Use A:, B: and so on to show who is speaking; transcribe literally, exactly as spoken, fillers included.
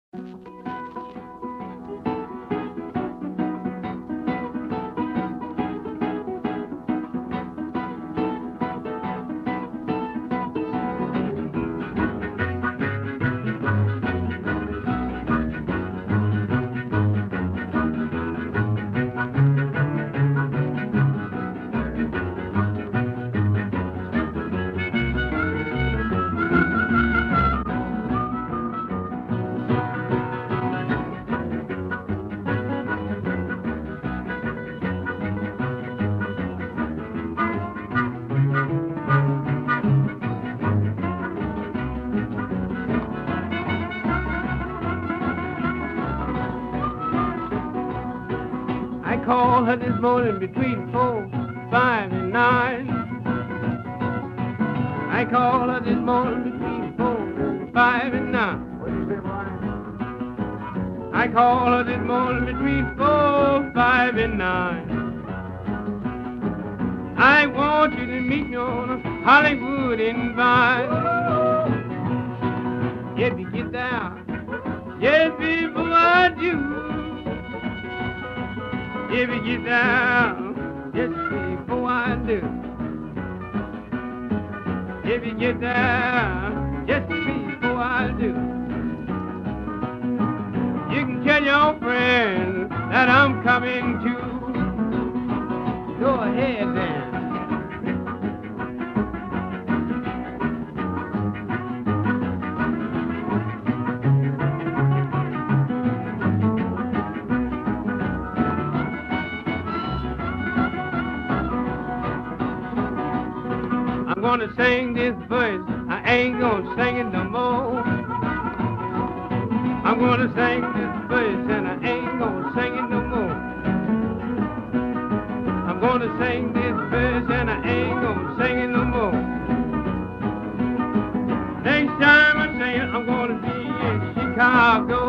A: I called her this morning between four, five, and nine. I called her this morning between four, five, and nine. I called her this morning between four, five, and nine. I want you to meet me on Hollywood and Vine. If you get down, yes, before I do. If you get down, just before I do. If you get down, just before I do. You can tell your friends that I'm coming too. Go ahead then. I'm gonna sing this verse, I ain't gonna sing it no more. I'm gonna sing this verse and I ain't gonna sing it no more. I'm gonna sing this verse and I ain't gonna sing it no more. Next time I sing it, I'm gonna be in Chicago.